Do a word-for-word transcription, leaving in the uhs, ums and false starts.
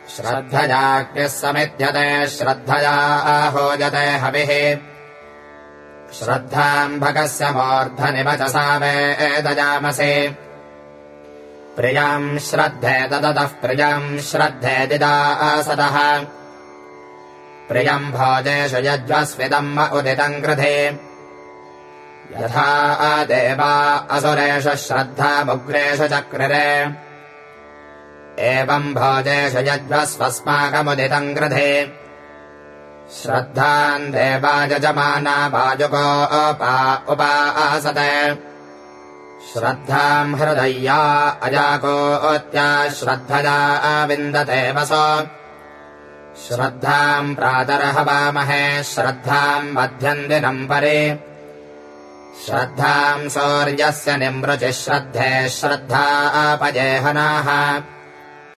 श्रद्धयाग्निः समिध्यते श्रद्धया होजते हविः श्रद्धाम् भगस्य मूर्धनि वचसा वेदयामसे प्रियम् श्रद्धे ददतः प्रियम् श्रद्धे दिदासदः प्रियम् भोजेषु यज्वस्विदम् उदितम् कृधे यथा देवा असुरेषु श्रद्धामुग्रेषु चक्रिरे एवम् भोजेषु यज्वस्वस्माकमुदितम् कृधे श्रद्धाम् देवा यजमाना वाजुकोपा उपासते श्रद्धाम् हृदय्या अजाकोत्या श्रद्धया विन्दते वसो श्रद्धाम् प्रातरहवामहे श्रद्धाम् मध्यम् दिनम् परे श्रद्धाम् सूर्यस्य निमृचिः श्रद्धे श्रद्धापजेहनाः